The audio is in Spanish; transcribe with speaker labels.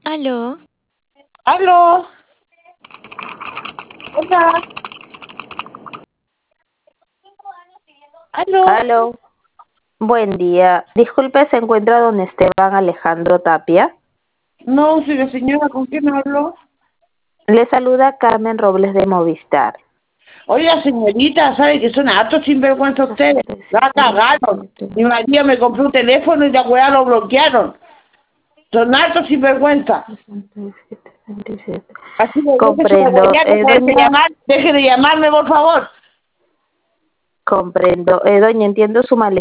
Speaker 1: Aló,
Speaker 2: Aló, hola, aló.
Speaker 3: Aló, buen día. Disculpe, ¿se encuentra don Esteban Alejandro Tapia?
Speaker 2: No, soy la señora, ¿con quién hablo?
Speaker 3: Le saluda Carmen Robles de Movistar.
Speaker 2: Oiga, señorita, ¿sabe que son hartos sinvergüenza ustedes? La cagaron. Mi marido me compró un teléfono y la weá lo bloquearon. Son hartos sinvergüenza. Así que deje de
Speaker 3: Comprendo,
Speaker 2: huevear,
Speaker 3: doña,
Speaker 2: deje de llamarme, por favor.
Speaker 3: comprendo. Doña, entiendo su malestar.